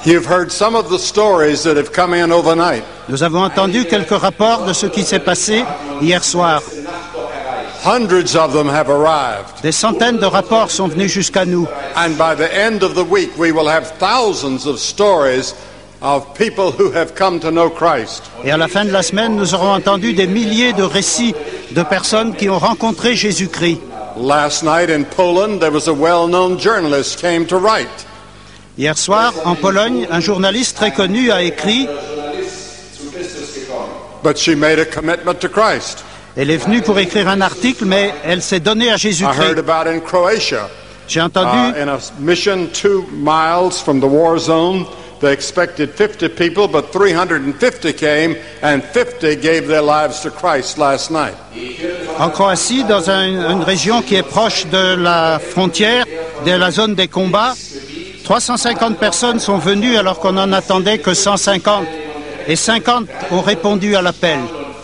You've heard some of the stories that have come in overnight. Nous avons entendu quelques rapports de ce qui s'est passé hier soir. Hundreds of them have arrived. Des centaines de rapports sont venus jusqu'à nous. And by the end of the week, we will have thousands of stories of people who have come to know Christ. Et à la fin de la semaine, nous aurons entendu des milliers de récits de personnes qui ont rencontré Jésus-Christ. Last night in Poland, there was a well-known journalist came to write. Hier soir, en Pologne, un journaliste très connu a écrit But she made a commitment to Christ. Elle est venue pour écrire un article, mais elle s'est donnée à I Jésus-Christ. heard about in Croatia. J'ai entendu In a mission 2 miles from the war zone, they expected 50 people, but 350 came, and 50 gave their lives to Christ last night. en Croatie, dans une région qui est proche de la frontière, de la zone des combats, 350 personnes sont venues alors qu'on n'en attendait que 150. Et 50 ont répondu à l'appel.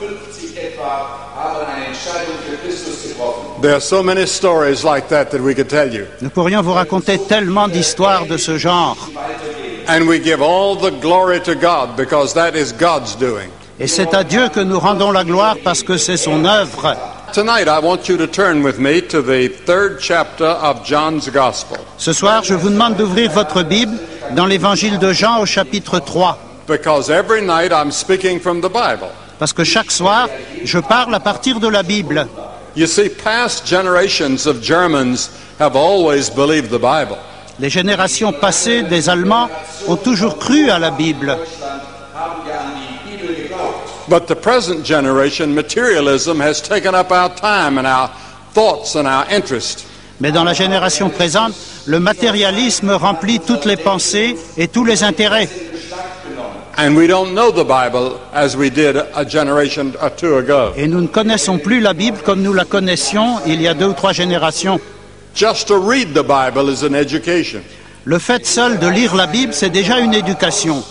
There are so many stories like that we could tell you. Nous pourrions vous raconter tellement d'histoires de ce genre. And we give all the glory to God because that is God's doing. Et c'est à Dieu que nous rendons la gloire parce que c'est son œuvre. Tonight I want you to turn with me to the 3rd chapter of John's Gospel. Ce soir, je vous demande d'ouvrir votre Bible dans l'évangile de Jean au chapitre 3. Because every night I'm speaking from the Bible. Parce que chaque soir, je parle à partir de la Bible. You see, past generations of Germans have always believed the Bible. Les générations passées des Allemands ont toujours cru à la Bible. But the present generation, materialism has taken up our time and our thoughts and our interest. Mais dans la génération présente, le matérialisme remplit toutes les pensées et tous les intérêts. And we don't know the Bible as we did a generation or two ago. Et nous ne connaissons plus la Bible comme nous la connaissions il y a 2 ou 3 générations. Just to read the Bible is an education. Le fait seul de lire la Bible, c'est déjà une éducation.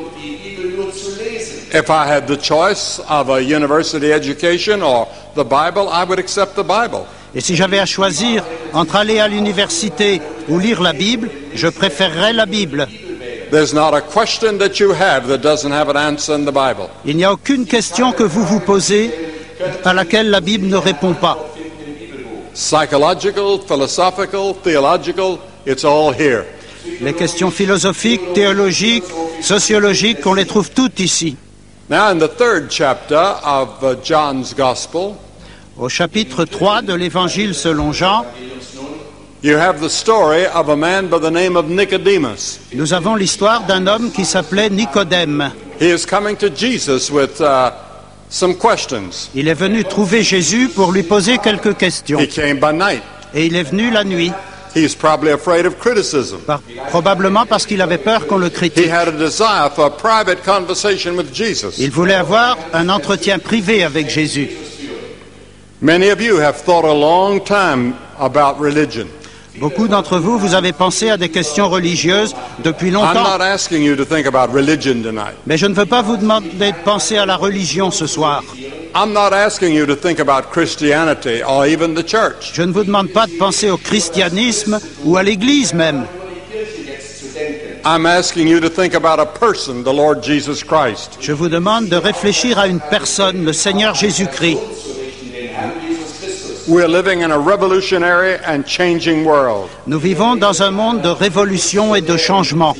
If I had the choice of a university education or the Bible, I would accept the Bible. Et si j'avais à choisir entre aller à l'université ou lire la Bible, je préférerais la Bible. There's not a question that you have that doesn't have an answer in the Bible. Il n'y a aucune question que vous vous posez à laquelle la Bible ne répond pas. Psychological, philosophical, theological, it's all here. Les questions philosophiques, théologiques, sociologiques, on les trouve toutes ici. Now in the 3rd chapter of John's Gospel, Au chapitre 3 de l'Évangile selon Jean, you have the story of a man by the name of Nicodemus. nous avons l'histoire d'un homme qui s'appelait Nicodème. He is coming to Jesus with some questions. Il est venu trouver Jésus pour lui poser quelques questions. He came by night. Et il est venu la nuit, He's probably afraid of criticism. probablement parce qu'il avait peur qu'on le He critique. had a desire for a private conversation with Jesus. Il voulait avoir un entretien privé avec Jésus. Many of you have thought a long time about religion. Beaucoup d'entre vous, vous avez pensé à des questions religieuses depuis I'm longtemps. not asking you to think about religion tonight. Mais je ne veux pas vous demander de penser à la religion ce soir. I'm not asking you to think about Christianity or even the church. Je ne vous demande pas de penser au christianisme ou à l'Église même. I'm asking you to think about a person, the Lord Jesus Christ. Je vous demande de réfléchir à une personne, le Seigneur Jésus-Christ. We're living in a revolutionary and changing world. Nous vivons dans un monde de révolution et de changement.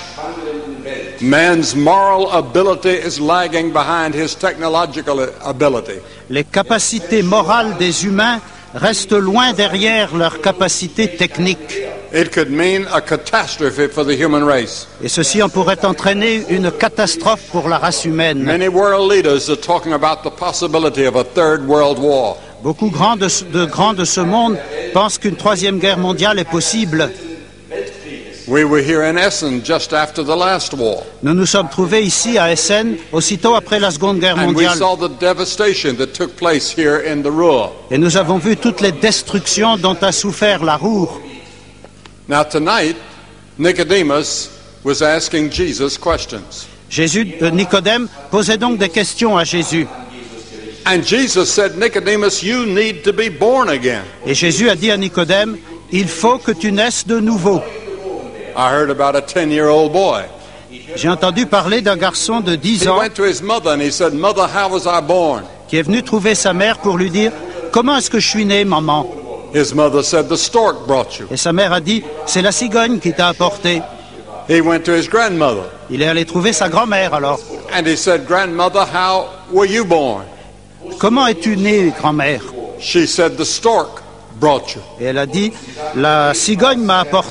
Man's moral ability is lagging behind his technological ability. Les capacités morales des humains restent loin derrière leurs capacités techniques. It could mean a catastrophe for the human race. Et ceci en pourrait entraîner une catastrophe pour la race humaine. Many world leaders are talking about the possibility of a 3rd world war. Beaucoup de grands de ce monde pensent qu'une 3e guerre mondiale est possible. We were here in Essen just after the last war. Nous nous sommes trouvés ici à Essen, aussitôt après la Seconde Guerre And we mondiale. saw the devastation that took place here in the Ruhr. Et nous avons vu toutes les destructions dont a souffert la Ruhr. Now tonight, Nicodemus was asking Jesus questions. Nicodème posait donc des questions à Jésus. And Jesus said, Nicodemus, you need to be born again. Et Jésus a dit à Nicodème, il faut que tu naisses de nouveau. I heard about a 10-year-old boy. J'ai entendu parler d'un garçon de 10 He ans went to his mother and he said, "Mother, how was I born?" qui est venu trouver sa mère pour lui dire « Comment est-ce que je suis né, maman ?» His mother said, "The stork brought you." Et sa mère a dit « C'est la cigogne qui t'a apporté. He went to his grandmother » Il est allé trouver sa grand-mère alors. and he said, "Grandmother, how were you born?" « Comment es-tu né, grand-mère ?» She said, "The stork brought you." Et elle a dit « La cigogne m'a apporté. »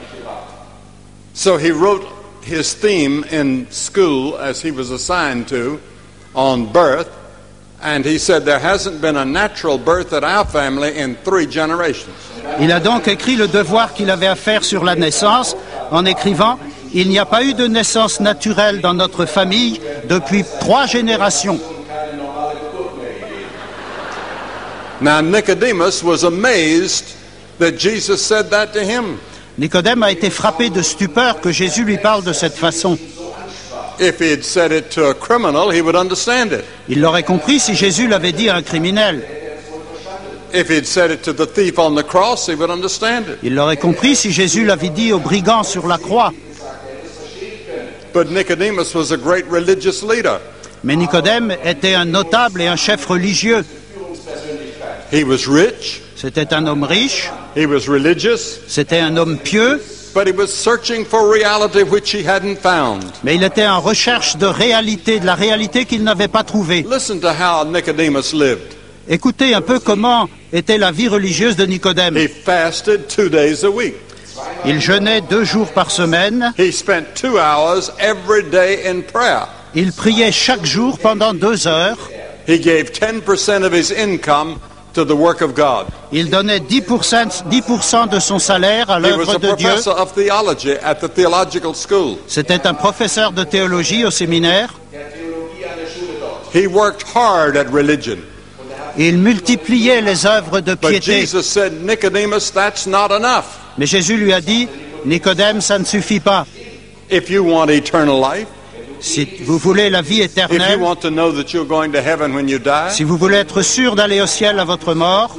So he wrote his theme in school as he was assigned to on birth, and he said there hasn't been a natural birth at our family in 3 generations. Il a donc écrit le devoir qu'il avait à faire sur la naissance en écrivant « Il n'y a pas eu de naissance naturelle dans notre famille depuis 3 générations. » Now Nicodemus was amazed that Jesus said that to him. Nicodème a été frappé de stupeur que Jésus lui parle de cette façon. If he had said it to a criminal, he would understand it. Il l'aurait compris si Jésus l'avait dit à un criminel. If he had said it to the thief on the cross, he would understand it. Il l'aurait compris si Jésus l'avait dit au brigand sur la croix. But Nicodemus was a great religious leader. Mais Nicodème était un notable et un chef religieux. He was rich, C'était un homme riche, he was religious, c'était un homme pieux, but he was searching for reality which he hadn't found. mais il était en recherche de réalité, de la réalité qu'il n'avait pas trouvée. Listen to how Nicodemus lived. Écoutez un peu comment était la vie religieuse de Nicodème. He fasted 2 days a week. Il jeûnait 2 jours par semaine, He spent 2 hours every day in prayer. il priait chaque jour pendant 2 heures, He gave 10% of his income to the work of God. il donnait 10% de son salaire à He was l'œuvre a de Dieu. professor of theology at the theological school. C'était un professeur de théologie au séminaire. He worked hard at religion. Il multipliait les œuvres de But piété. Jesus said, Nicodemus, that's not enough. Mais Jésus lui a dit, Nicodème, ça ne suffit pas. If you want eternal life, Si vous voulez la vie if you éternelle, want to know that you're going to heaven when you die, si vous voulez être sûr d'aller au ciel à votre mort,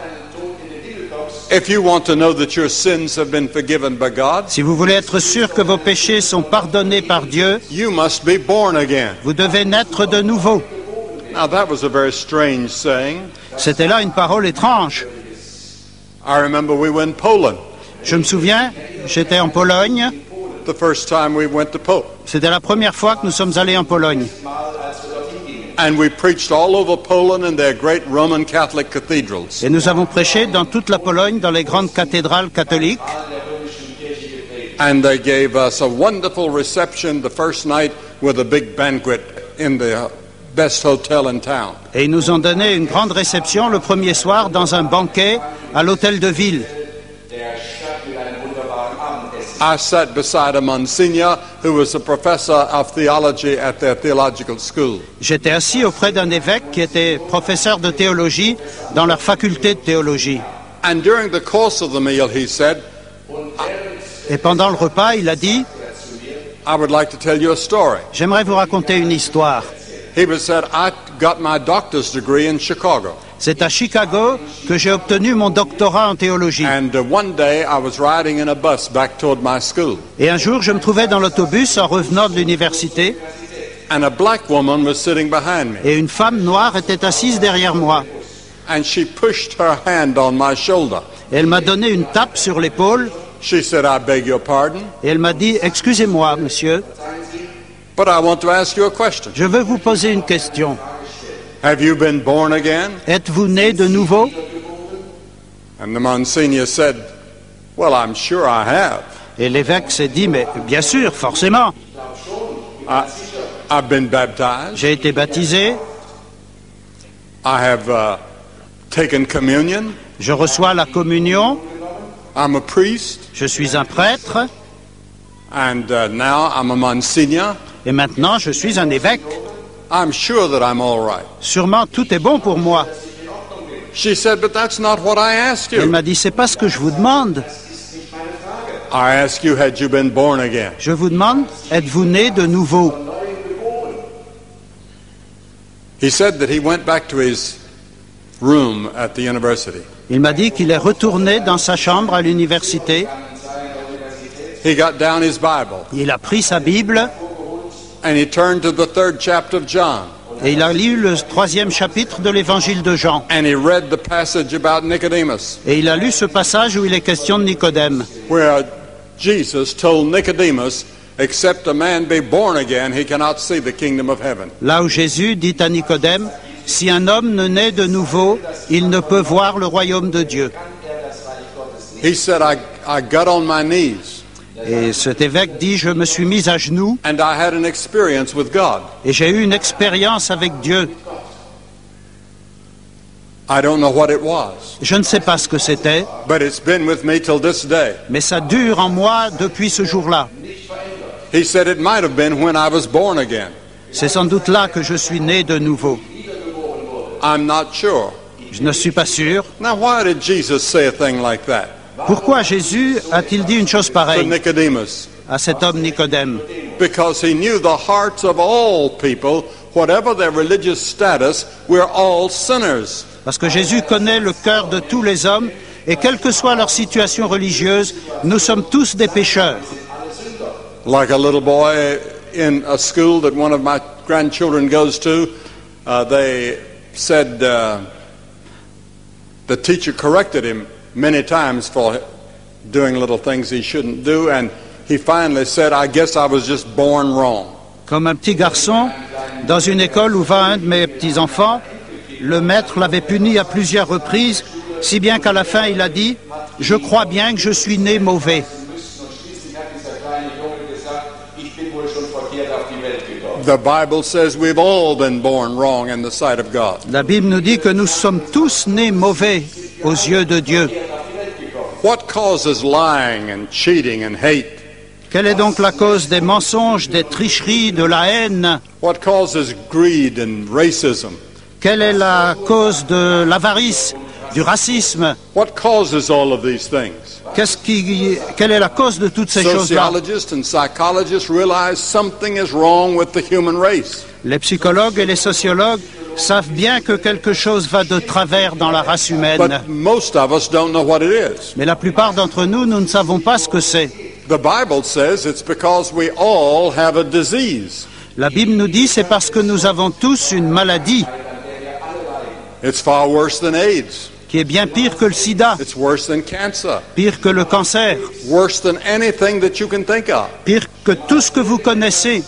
if you want to know that your sins have been forgiven by God, si vous voulez être sûr que vos péchés sont pardonnés par Dieu, you must be born again. vous devez naître de nouveau. Now that was a very strange saying. C'était là une parole étrange. I remember we were in Poland Je me souviens, j'étais en Pologne. the first time we went to Poland. C'était la première fois que nous sommes allés en Pologne. And we preached all over Poland in their great Roman Catholic cathedrals. Et nous avons prêché dans toute la Pologne, dans les grandes cathédrales catholiques. And they gave us a wonderful reception the first night with a big banquet in the best hotel in town. Et ils nous ont donné une grande réception le premier soir dans un banquet à l'hôtel de ville. I sat beside a Monsignor who was a professor of theology at their theological school. J'étais assis auprès d'un évêque qui était professeur de théologie dans leur faculté de théologie. And during the course of the meal, he said, Et pendant le repas, il a dit, I would like to tell you a story. j'aimerais vous raconter une histoire. He said, I got my doctor's degree in Chicago. C'est à Chicago que j'ai obtenu mon doctorat en théologie. And one day I was riding in a bus back toward my school. Et un jour, je me trouvais dans l'autobus en revenant de l'université And a black woman was sitting behind me. et une femme noire était assise derrière moi. And she pushed her hand on my shoulder. Et elle m'a donné une tape sur l'épaule She said, I beg your pardon, et elle m'a dit, excusez-moi, monsieur, but I want to ask you a question. je veux vous poser une question. Have you been born again? Êtes-vous né de nouveau? And the Monsignor said, well, I'm sure I have. Et l'évêque s'est dit, mais bien sûr, forcément. I've been baptized. J'ai été baptisé, I have taken communion. je reçois la communion, I'm a priest. je suis un prêtre, And now I'm a Monsignor. et maintenant je suis un évêque. I'm sure that I'm all right. Sûrement tout est bon pour moi. She said, but that's not what I asked Elle you. m'a dit, c'est pas ce que je vous demande. I asked you, had you been born again? Je vous demande, êtes-vous né de nouveau? He said that he went back to his room at the university. Il m'a dit qu'il est retourné dans sa chambre à l'université. He got down his Bible Il a pris sa Bible and he turned to the 3rd chapter of John et il a lu le 3e chapitre de l'évangile de Jean. and he read the passage about Nicodemus Et il a lu ce passage où il est question de Nicodème, where Jesus told Nicodemus, except a man be born again, he cannot see the kingdom of heaven. là où Jésus dit à Nicodème, si un homme ne naît de nouveau, il ne peut voir le royaume de Dieu. He said, I got on my knees Et cet évêque dit, je me suis mis à genoux and I had an experience with God. et j'ai eu une expérience avec Dieu. I don't know what it was, Je ne sais pas ce que c'était, but it's been with me till this day. mais ça dure en moi depuis ce jour-là. He said it might have been when I was born again. C'est sans doute là que je suis né de nouveau. I'm not sure. Je ne suis pas sûr. Now, why did Jesus say a thing like that Pourquoi Jésus a-t-il dit une chose to pareille Nicodemus? à cet homme Nicodème? Because he knew the hearts of all people, whatever their religious status, we're all sinners. Parce que Jésus connaît le cœur de tous les hommes et quelle que soit leur situation religieuse, nous sommes tous des pécheurs. Like a little boy in a school that one of my grandchildren goes to, they said the teacher corrected him many times for doing little things he shouldn't do, and he finally said, I guess I was just born wrong. Comme un petit garçon, dans une école où va un de mes petits-enfants, le maître l'avait puni à plusieurs reprises, si bien qu'à la fin il a dit « Je crois bien que je suis né mauvais ». The Bible says we've all been born wrong in the sight of God. La Bible nous dit que nous sommes tous nés mauvais aux yeux de Dieu. What causes lying and cheating and hate? Quelle est donc la cause des mensonges, des tricheries, de la haine? What causes greed and racism? Quelle est la cause de l'avarice, du racisme? What causes all of these things? Quelle est la cause de toutes ces choses-là? Sociologists and psychologists realize something is wrong with the human race. Les psychologues et les sociologues savent bien que quelque chose va de travers dans la race humaine. But most of us don't know what it is. Mais la plupart d'entre nous, nous ne savons pas ce que c'est. The Bible says it's because we all have a disease. La Bible nous dit c'est parce que nous avons tous une maladie It's far worse than AIDS. qui est bien pire que le sida, It's worse than cancer. pire que le cancer, Worse than anything that you can think of. pire que tout ce que vous connaissez.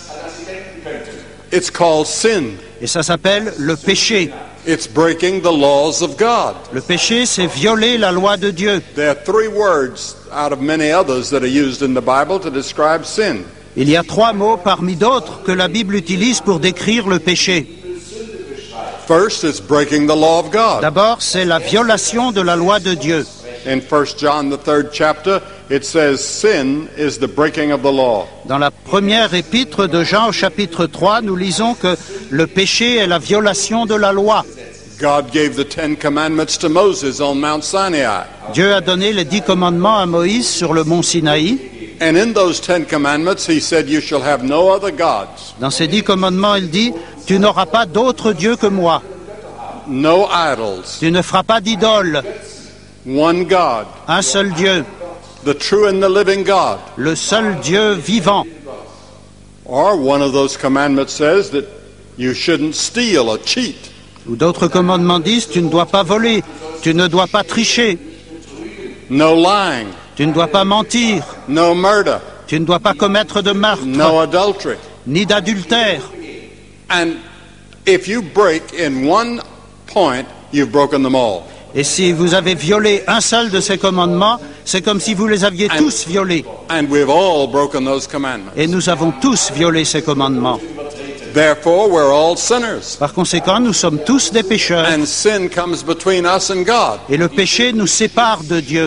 It's called sin. Et ça s'appelle le péché. It's breaking the laws of God. Le péché, c'est violer la loi de Dieu. There are 3 words out of many others that are used in the Bible to describe sin. Il y a 3 mots parmi d'autres que la Bible utilise pour décrire le péché. First, it's breaking the law of God. D'abord, c'est la violation de la loi de Dieu. In 1 John, the 3rd chapter, it says sin is the breaking of the law. Dans la première épître de Jean au chapitre 3, nous lisons que le péché est la violation de la loi. God gave the 10 commandments to Moses on Mount Sinai. Dieu a donné les 10 commandements à Moïse sur le mont Sinaï. And in those 10 commandments, he said, you shall have no other gods, Dans ces 10 commandements, il dit « Tu n'auras pas d'autre Dieu que moi. no idols, Tu ne feras pas d'idole. one God, Un seul Dieu, the true and the living God. le seul Dieu vivant. » Or one of those commandments says that you shouldn't steal or cheat. Ou d'autres commandements disent « Tu ne dois pas voler. Tu ne dois pas tricher. No lying, Tu ne dois pas mentir. no murder, Tu ne dois pas commettre de meurtre, no adultery. ni d'adultère. » And if you break in one point, you've broken them all. Et si vous avez violé un seul de ces commandements, c'est comme si vous les aviez tous violés. And we've all broken those commandments. Et nous avons tous violé ces commandements. Therefore, we're all sinners. Par conséquent, nous sommes tous des pécheurs. And sin comes between us and God. Et le péché nous sépare de Dieu.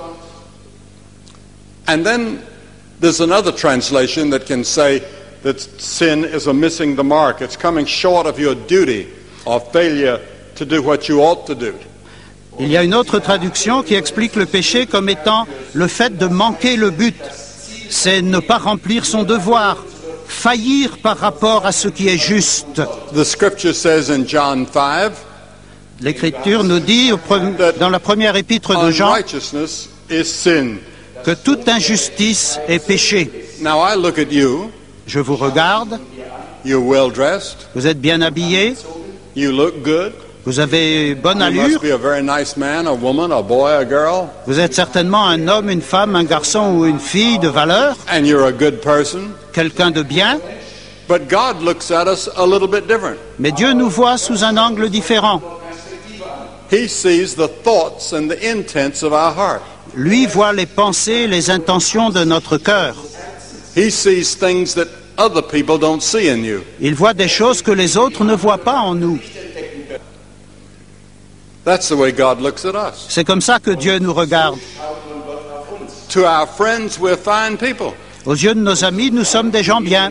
And then there's another translation that can say that sin is a missing the mark. It's coming short of your duty or failure to do what you ought to do. Il y a une autre traduction qui explique le péché comme étant le fait de manquer le but. C'est ne pas remplir son devoir, faillir par rapport à ce qui est juste. The scripture says in John 5 L'Écriture nous dit dans la première épître de Jean unrighteousness is sin. que toute injustice est péché. Now I look at you. Je vous regarde, You're well dressed. vous êtes bien habillé, You look good. vous avez bonne You allure, must be a very nice man, a woman, a boy, a girl. vous êtes certainement un homme, une femme, un garçon ou une fille de valeur, And you're a good person. quelqu'un de bien, But God looks at us a little bit different. mais Dieu nous voit sous un angle différent. He sees the thoughts and the intents of our heart. Lui voit les pensées, les intentions de notre cœur. He sees things that other people don't see in you. Il voit des choses que les autres ne voient pas en nous. That's the way God looks at us. C'est comme ça que Dieu nous regarde. To our friends, we're fine people. Aux yeux de nos amis, nous sommes des gens bien.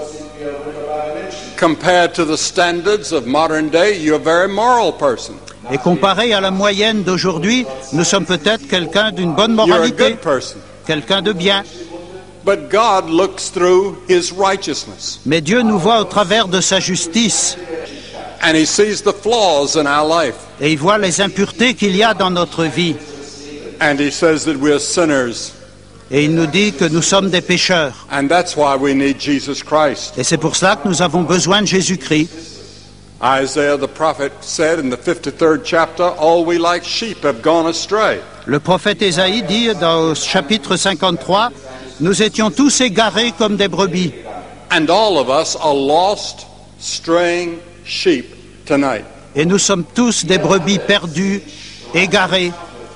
Compared to the standards of modern day, you're a very moral person. Et comparé à la moyenne d'aujourd'hui, nous sommes peut-être quelqu'un d'une bonne You're a moralité, good person. quelqu'un de bien. But God looks through His righteousness. Mais Dieu nous voit au travers de sa justice And He sees the flaws in our life. et il voit les impuretés qu'il y a dans notre vie. And He says that we're sinners. Et il nous dit que nous sommes des pécheurs. And that's why we need Jesus Christ. Et c'est pour cela que nous avons besoin de Jésus-Christ. Isaiah the prophet said in the 53rd chapter, all we like sheep have gone astray. Le prophète Ésaïe dit dans le chapitre 53, « Nous étions tous égarés comme des brebis. And all of us are lost, straying sheep tonight. Et nous sommes tous des brebis perdues, égarées.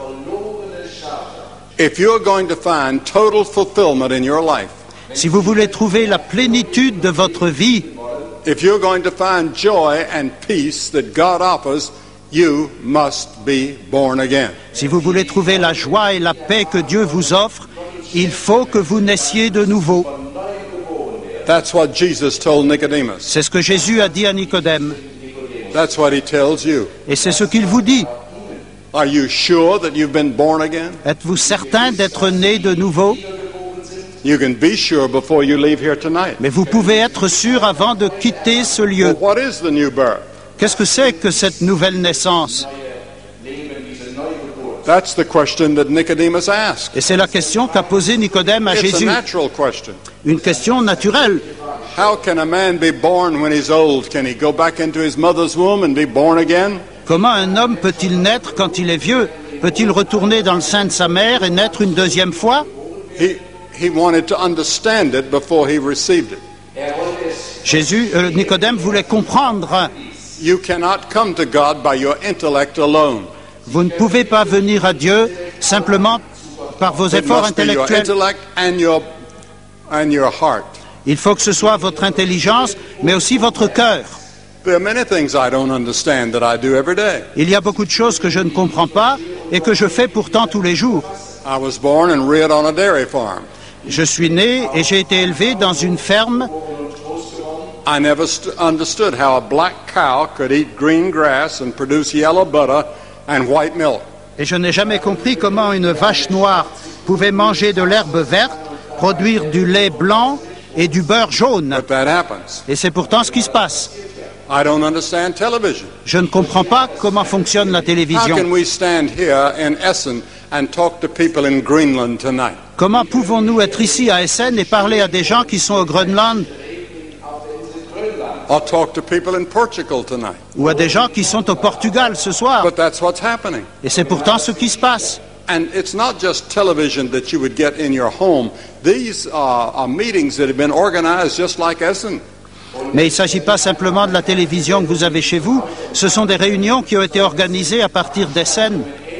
If you're going to find total fulfillment in your life, Si vous voulez trouver la plénitude de votre vie, if you're going to find joy and peace that God offers, you must be born again. si vous voulez trouver la joie et la paix que Dieu vous offre, il faut que vous naissiez de nouveau. That's what Jesus told Nicodemus. C'est ce que Jésus a dit à Nicodème. That's what He tells you. Et c'est ce qu'il vous dit. Are you sure that you've been born again? Êtes-vous certain d'être né de nouveau? You can be sure before you leave here tonight. Mais vous pouvez être sûr avant de quitter ce Well, lieu. what is the new birth? Qu'est-ce que c'est que cette nouvelle naissance? That's the question that Nicodemus asked. Et c'est la question qu'a posée Nicodème à It's a Jésus. natural question. Une question naturelle. How can a man be born when he's old? Can he go back into his mother's womb and be born again? Comment un homme peut-il naître quand il est vieux? Peut-il retourner dans le sein de sa mère et naître une deuxième fois? He wanted to understand it before he received it. Nicodème voulait comprendre. You cannot come to God by your intellect alone. Vous ne pouvez pas venir à Dieu simplement par vos It efforts must be your intellectuels. intellect and your heart. Il faut que ce soit votre intelligence, mais aussi votre cœur. There are many things I don't understand that I do every day. Il y a beaucoup de choses que je ne comprends pas et que je fais pourtant tous les jours. I was born and reared on a dairy farm. Je suis né et j'ai été élevé dans une ferme. I never understood how a black cow could eat green grass and produce yellow butter and white milk. Et je n'ai jamais compris comment une vache noire pouvait manger de l'herbe verte, produire du lait blanc et du beurre jaune. But that happens. Et c'est pourtant ce qui se passe. I don't understand television. Je ne comprends pas comment fonctionne la How télévision. can we stand here in Essen and talk to people in Greenland tonight? Comment pouvons-nous être ici à Essen et parler à des gens qui sont au Groenland Or talk to people in Portugal tonight? ou à des gens qui sont au Portugal ce soir? But that's what's happening. Et c'est pourtant ce qui se passe. And it's not just television that you would get in your home. These are meetings that have been organized just like Essen. Mais il ne s'agit pas simplement de la télévision que vous avez chez vous, ce sont des réunions qui ont été organisées à partir d'Essen.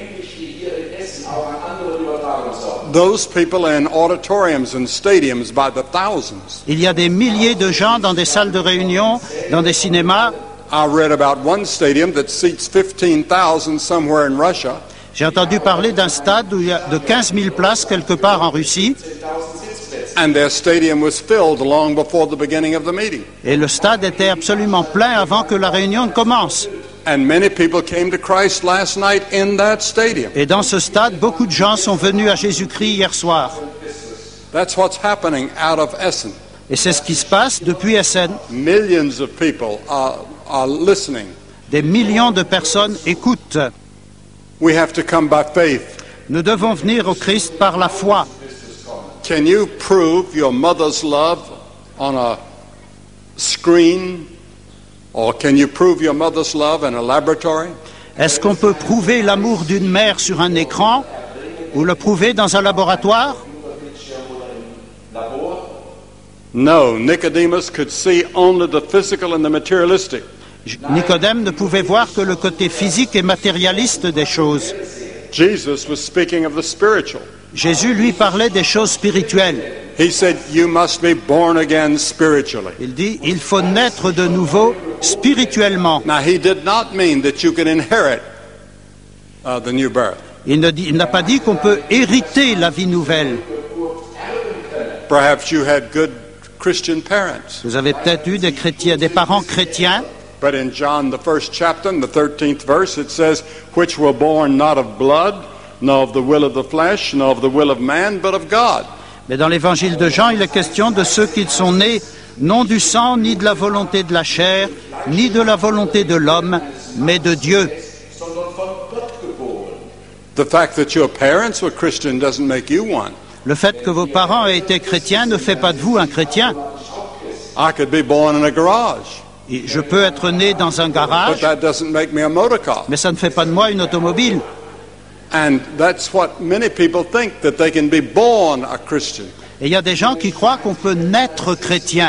Those people in auditoriums and stadiums by the thousands. Il y a des milliers de gens dans des salles de réunion, dans des cinémas. I read about one stadium that seats 15,000 somewhere in Russia. J'ai entendu parler d'un stade où il y a de 15 000 places quelque part en Russie. And their stadium was filled long before the beginning of the meeting. Et le stade était absolument plein avant que la réunion ne commence. And many people came to Christ last night in that stadium. Et dans ce stade, beaucoup de gens sont venus à Jésus-Christ hier soir. That's what's happening out of Essen. Et c'est ce qui se passe depuis Essen. Millions of people are listening. Des millions de personnes écoutent. We have to come by faith. Nous devons venir au Christ par la foi. can you prove your mother's love on a screen? Or can you prove your mother's love in a laboratory? Est-ce qu'on peut prouver l'amour d'une mère sur un écran ou le prouver dans un laboratoire? No, Nicodemus could see only the physical and the materialistic. Nicodème ne pouvait voir que le côté physique et matérialiste des choses. Jesus was speaking of the spiritual. Jésus lui parlait des choses spirituelles. He said, you must be born again spiritually. Il dit, il faut naître de nouveau spirituellement. Now, he did not mean that you can inherit the new birth. Il n'a pas dit qu'on peut hériter la vie nouvelle. Perhaps you had good Christian parents. Vous avez peut-être eu des parents chrétiens. But in John, the 1st chapter, in the 13th verse, it says, which were born not of blood, nor of the will of the flesh, nor of the will of man, but of God. Mais dans l'évangile de Jean, il est question de ceux qui sont nés non du sang, ni de la volonté de la chair, ni de la volonté de l'homme, mais de Dieu. The fact that your parents were Christian doesn't make you one. Le fait que vos parents aient été chrétiens ne fait pas de vous un chrétien. I could be born in a garage, Et je peux être né dans un but garage, that doesn't make me a motor car. mais ça ne fait pas de moi une automobile. And that's what many people think, that they can be born a Christian. Et il y a des gens qui croient qu'on peut naître chrétien.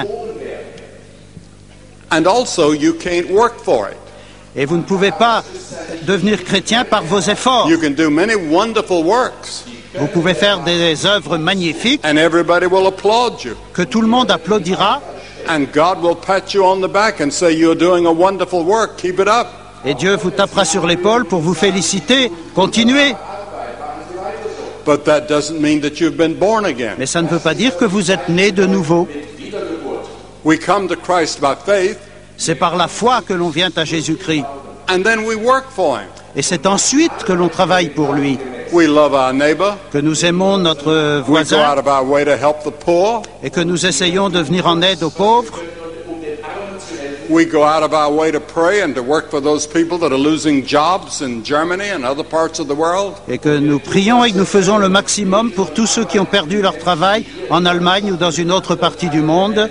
And also, you can't work for it. Et vous ne pouvez pas devenir chrétien par vos efforts. You can do many wonderful works, Vous pouvez faire des œuvres magnifiques and everybody will applaud you. que tout le monde applaudira. And God will pat you on the back and say, you're doing a wonderful work, keep it up. Et Dieu vous tapera sur l'épaule pour vous féliciter. Continuez. But that doesn't mean that you've been born again. Mais ça ne veut pas dire que vous êtes né de nouveau. We come to Christ by faith, C'est par la foi que l'on vient à Jésus-Christ. and then we work for Him. Et c'est ensuite que l'on travaille pour lui. We love our neighbor. Que nous aimons notre We go out voisin of our way to help the poor. et que nous essayons de venir en aide aux pauvres. We go out of our way to pray and to work for those people that are losing jobs in Germany and other parts of the world. Et que nous prions et que nous faisons le maximum pour tous ceux qui ont perdu leur travail en Allemagne ou dans une autre partie du monde.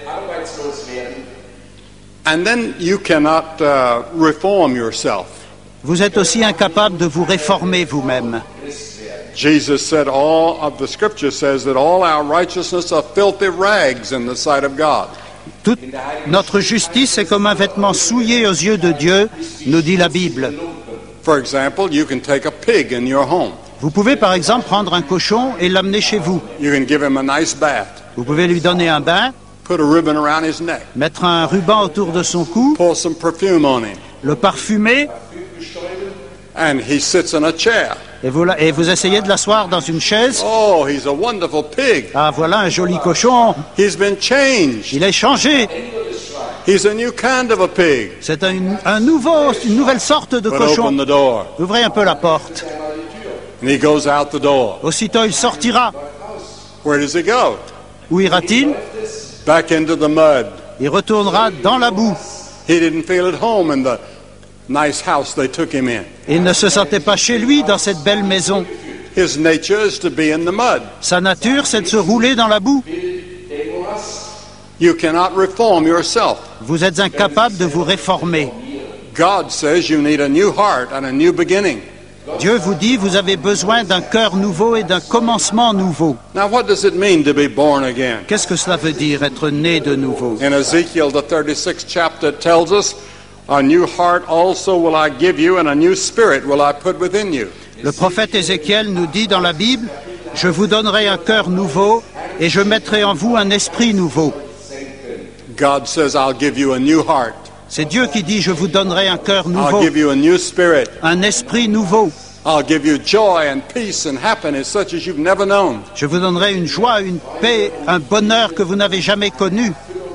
And then you cannot reform yourself. Vous êtes aussi incapable de vous réformer vous-même. Jesus said, all of the scripture says that all our righteousness are filthy rags in the sight of God. Toute notre justice est comme un vêtement souillé aux yeux de Dieu, nous dit la Bible. For example, you can take a pig in your home. Vous pouvez par exemple prendre un cochon et l'amener chez vous. You can give him a nice bath, Vous pouvez lui donner un bain, put a ribbon around his neck, mettre un ruban autour de son cou, pour some perfume on him, le parfumer and he sits in a chair. et vous essayez de l'asseoir dans une chaise. Oh, he's a wonderful pig. Ah, voilà un joli cochon. He's been changed. Il est changé. He's a new kind of a pig. C'est une nouvelle sorte de But open cochon. the door, Ouvrez un peu la porte. and he goes out the door. Aussitôt il sortira. Where does he go? Où ira-t-il? Back into the mud. Il retournera dans la boue. He didn't feel at home in the nice house they took him in. Il ne se sentait pas chez lui dans cette belle maison. His nature is to be in the mud. Sa nature, c'est de se rouler dans la boue. You cannot reform yourself. Vous êtes incapable de vous réformer. God says you need a new heart and a new beginning. Dieu vous dit, vous avez besoin d'un cœur nouveau et d'un commencement nouveau. Now, what does it mean to be born again? Qu'est-ce que cela veut dire, être né de nouveau? In Ezekiel, the 36th chapter, it tells us, a new heart also will I give you, and a new spirit will I put within you. Le prophète Ézéchiel nous dit dans la Bible, je vous donnerai un cœur nouveau et je mettrai en vous un esprit nouveau. God says, I'll give you a new heart. C'est Dieu qui dit, je vous donnerai un cœur I'll nouveau, give you a new spirit. un esprit nouveau. I'll give you joy and peace and happiness such as you've never known. Je vous donnerai une joie, une paix, un bonheur que vous n'avez jamais connu.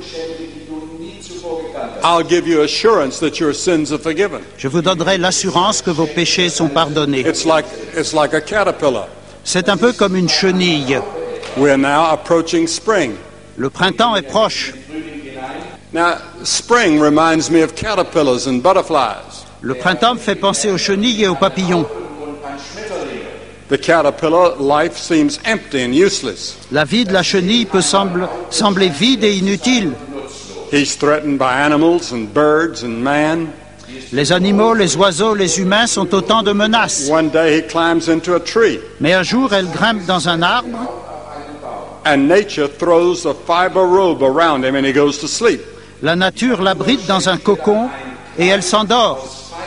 I'll give you assurance that your sins are forgiven. Je vous donnerai l'assurance que vos péchés sont pardonnés. It's like a caterpillar. C'est un peu comme une chenille. We're now approaching spring. Le printemps est proche. Now, spring reminds me of caterpillars and butterflies. Le printemps me fait penser aux chenilles et aux papillons. The caterpillar life seems empty and useless. La vie de la chenille peut sembler vide et inutile. He's threatened by animals and birds and man. Les animaux, les oiseaux, les humains sont autant de menaces. One day he climbs into a tree, Mais un jour, elle grimpe dans un arbre and nature throws a fiber robe around him and he goes to sleep. La nature l'abrite dans un cocon et elle s'endort.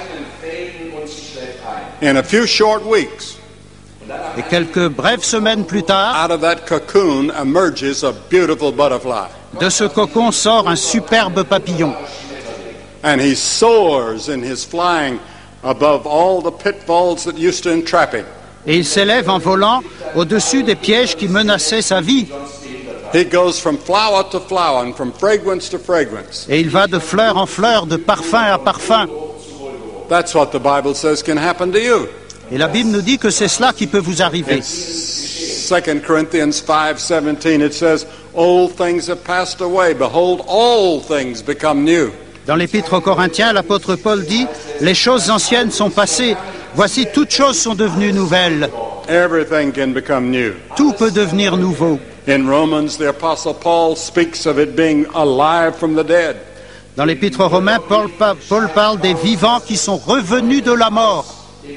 In a few short weeks, Et quelques brèves semaines plus tard, out of that cocoon emerges a beautiful butterfly. de ce cocon sort un superbe papillon. And he soars in his flying above all the pitfalls that used to entrap him. Et il s'élève en volant au-dessus des pièges qui menaçaient sa vie. He goes from flower to flower and from fragrance to fragrance. Et il va de fleur en fleur, de parfum à parfum. That's what the Bible says can happen to you. Et la Bible nous dit que c'est cela qui peut vous arriver. In 2 Corinthians 5:17 it says, "Old things have passed away. Behold, all things become new." Dans l'Épître aux Corinthiens, l'apôtre Paul dit « Les choses anciennes sont passées, voici toutes choses sont devenues nouvelles. Everything can become new. Tout peut devenir nouveau. » In Romans, the Apostle Paul speaks of it being alive from the dead. Dans l'Épître aux Romains, Paul parle des vivants qui sont revenus de la mort.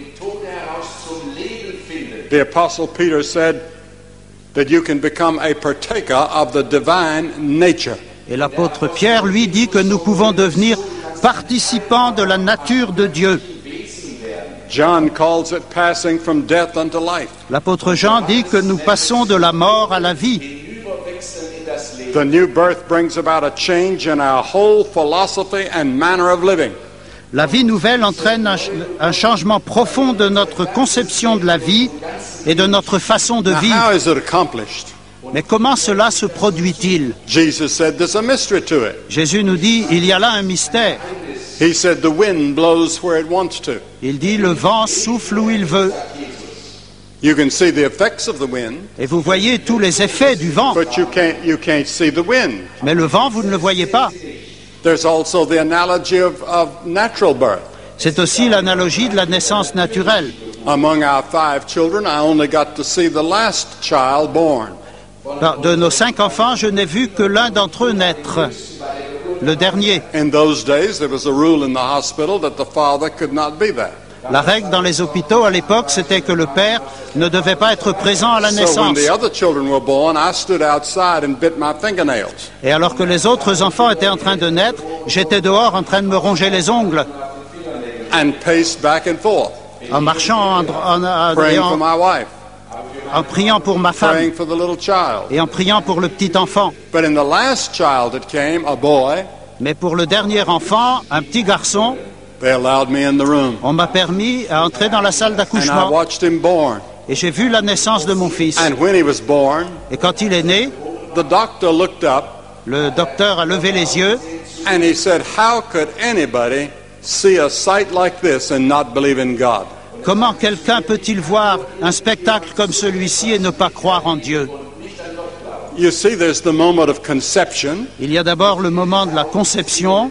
The Apostle Peter said that you can become a partaker of the divine nature. Et l'apôtre Pierre, lui, dit que nous pouvons devenir participants de la nature de Dieu. John calls it passing from death unto life. L'apôtre Jean dit que nous passons de la mort à la vie. The new birth brings about a change in our whole philosophy and manner of living. La vie nouvelle entraîne un changement profond de notre conception de la vie et de notre façon de Now, vivre. how is it accomplished? Mais comment cela se produit-il? Jesus said there's a mystery to it. Jésus nous dit, il y a là un mystère. He said the wind blows where it wants to. Il dit, le vent souffle où il veut. You can see the effects of the wind, Et vous voyez tous les effets du vent. but you can't see the wind. Mais le vent, vous ne le voyez pas. There's also the analogy of natural birth. C'est aussi l'analogie de la naissance naturelle. Among our 5 children, I only got to see the last child born. De nos 5 enfants, je n'ai vu que l'un d'entre eux naître, le dernier. In those days, there was a rule in the hospital that the father could not be there. La règle dans les hôpitaux à l'époque, c'était que le père ne devait pas être présent à la So when naissance. the other children were born, I stood outside and bit my fingernails Et alors que les autres enfants étaient en train de naître, j'étais dehors en train de me ronger les ongles, and paced back and forth, en marchant, praying for my wife, en priant pour ma femme praying for the little child. et en priant pour le petit enfant. But in the last child that came, a boy, Mais pour le dernier enfant, un petit garçon, they allowed me in the room. on m'a permis à entrer dans la salle And I d'accouchement. watched him born. Et j'ai vu la naissance de mon fils. And when he was born, Et quand il est né, the doctor looked up le docteur a levé les yeux and he said, "How could anybody see a sight like this and not believe in God?" Comment quelqu'un peut-il voir un spectacle comme celui-ci et ne pas croire en Dieu? You see, there's the moment of conception, Il y a d'abord le moment de la conception,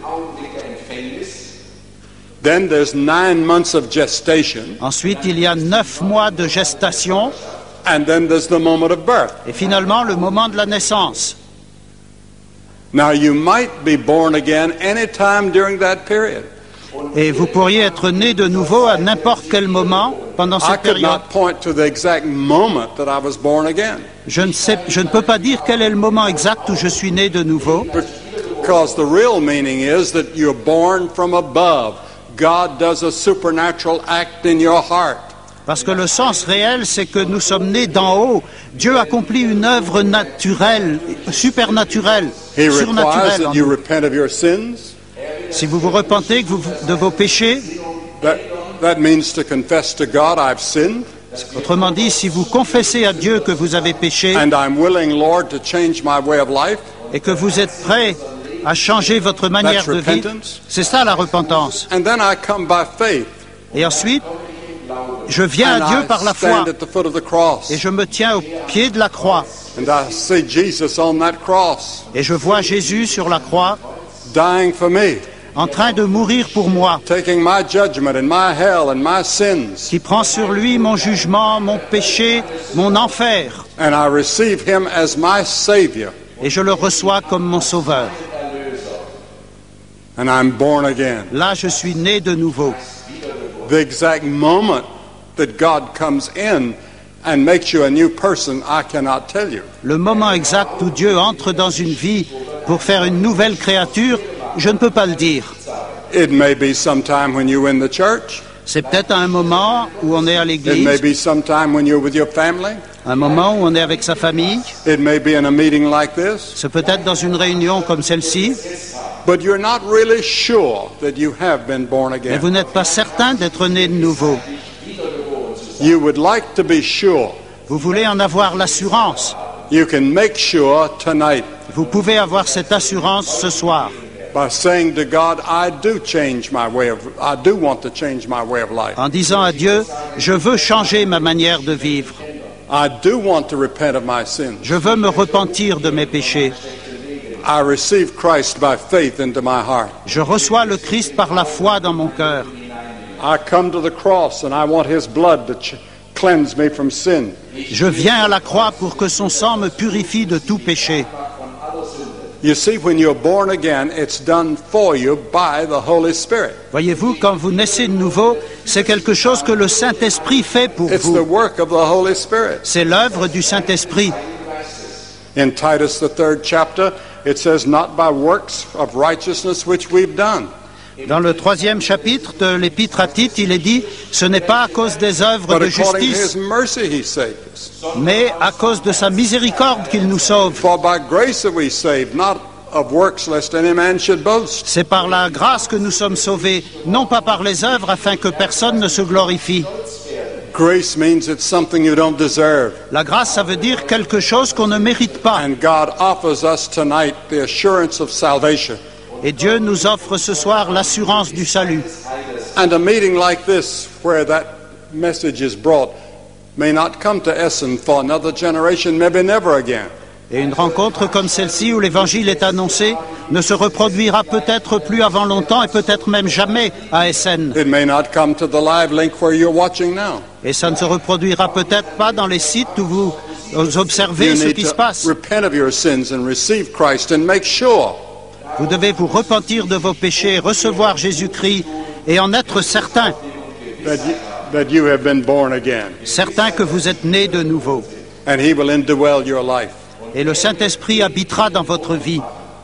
then there's 9 months of gestation, ensuite il y a 9 mois de gestation, and then there's the moment of birth. et finalement le moment de la naissance. Now, you might be born again any time during that period. Et vous pourriez être né de nouveau à n'importe quel moment pendant I cette could période. not point to the exact moment that I was born again, Je ne peux pas dire quel est le moment exact où je suis né de nouveau, because the real meaning is that you're born from above. God does a supernatural act in your heart. parce que le sens réel, c'est que nous sommes nés d'en haut. Dieu accomplit une œuvre naturelle, supernaturelle, He requires surnaturelle. that en you nous. repent of your sins. Si vous vous repentez de vos péchés, That means to confess to God, I've sinned, autrement dit, si vous confessez à Dieu que vous avez péché and I'm willing, Lord, to change my way of life. et que vous êtes prêt à changer votre manière That's de vivre, repentance. c'est ça la repentance. And then I come by faith, Et ensuite, je viens and à Dieu I par la foi stand at the foot of the cross, et je me tiens au pied de la croix and I see Jesus on that cross, et je vois Jésus sur la croix dying for me. en train de mourir pour moi, taking my judgment and my hell and my sins, qui prend sur lui mon jugement, mon péché, mon enfer, and I receive him as my Savior, et je le reçois comme mon sauveur. and I'm born again. Là, je suis né de nouveau. The exact moment that God comes in and makes you a new person, I cannot tell you. Le moment exact où Dieu entre dans une vie pour faire une nouvelle créature, je ne peux pas le dire. It may be sometime when you're in the church. C'est peut-être à un moment où on est à It may l'église, be sometime when you're with your family. un moment où on est avec sa famille, It may be in a meeting like this. c'est peut-être dans une réunion comme celle-ci, But you're not really sure that you have been born mais again. vous n'êtes pas certain d'être né de nouveau. You would like to be sure. Vous voulez en avoir l'assurance. You can make sure tonight Vous pouvez avoir cette assurance ce soir by saying to God, I do want to change my way of life. en disant à Dieu, je veux changer ma manière de vivre. I do want to repent of my sins. Je veux me repentir de mes péchés. I receive Christ by faith into my heart. Je reçois le Christ par la foi dans mon cœur. I come to the cross and I want his blood to cleanse me from sin. Je viens à la croix pour que son sang me purifie de tout péché. You see, when you're born again, it's done for you by the Holy Spirit. Voyez-vous, quand vous naissez de nouveau, c'est quelque chose que le Saint-Esprit fait pour It's the vous. work of the Holy Spirit. C'est l'œuvre du Saint-Esprit. In Titus, the 3rd chapter, it says, not by works of righteousness which we've done, Dans le 3e chapitre de l'Épître à Tite, il est dit, ce n'est pas à cause des œuvres but de according to justice, his mercy he saved us. mais à cause de sa miséricorde qu'il nous sauve. For by grace are we saved, not of works, lest any man should boast. C'est par la grâce que nous sommes sauvés, non pas par les œuvres, afin que personne ne se glorifie. Grace means it's something you don't deserve. La grâce, ça veut dire quelque chose qu'on ne mérite pas. And God offers us tonight the assurance of salvation. Et Dieu nous offre ce soir l'assurance du salut. And a meeting like this, where that message is brought, may not come to Essen for another generation, maybe never again. Et une rencontre comme celle-ci où l'évangile est annoncé ne se reproduira peut-être plus avant longtemps et peut-être même jamais à Essen. It may not come to the live link where you're watching now. Et ça ne se reproduira peut-être pas dans les sites où vous observez You ce need qui se to passe. repent of your sins and receive Christ and make sure Vous devez vous repentir de vos péchés, recevoir Jésus-Christ et en être certain, that you have been born again. certain que vous êtes né de nouveau. And he will indwell your life. Et le Saint-Esprit habitera dans votre vie.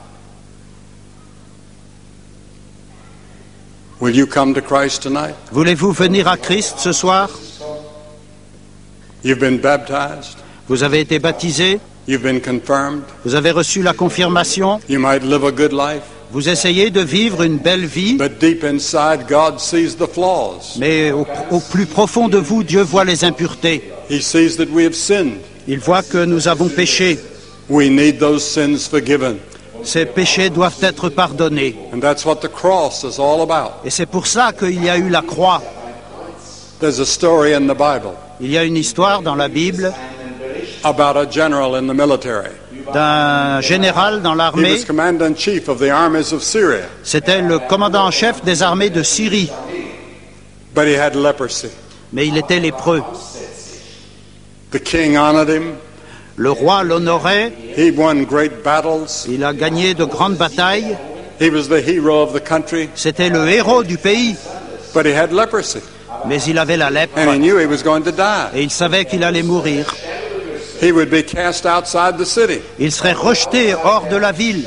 Will you come to Christ tonight? Voulez-vous venir à Christ ce soir? You've been baptized. Vous avez été baptisé, You've been confirmed. vous avez reçu la confirmation, You might live a good life. vous essayez de vivre une belle vie, But deep inside, God sees the flaws. mais au plus profond de vous, Dieu voit les impuretés. He sees that we have sinned. Il voit que nous avons péché. We need those sins forgiven. Ces péchés doivent être pardonnés. And that's what the cross is all about. Et c'est pour ça qu'il y a eu la croix. There's a story in the Bible Il y a une histoire dans la Bible about a general in the military. d'un général dans He l'armée. was commander-in-chief of the armies of Syria, C'était le commandant en chef des armées de Syrie, but he had leprosy. mais il était lépreux. The king honored him. Le roi l'honorait, He won great battles. il a gagné de grandes batailles, He was the hero of the country, c'était le héros du pays, but he had leprosy. mais il avait la lèpre And he knew he was going to die. et il savait qu'il allait mourir. He would be cast outside the city. Il serait rejeté hors de la ville.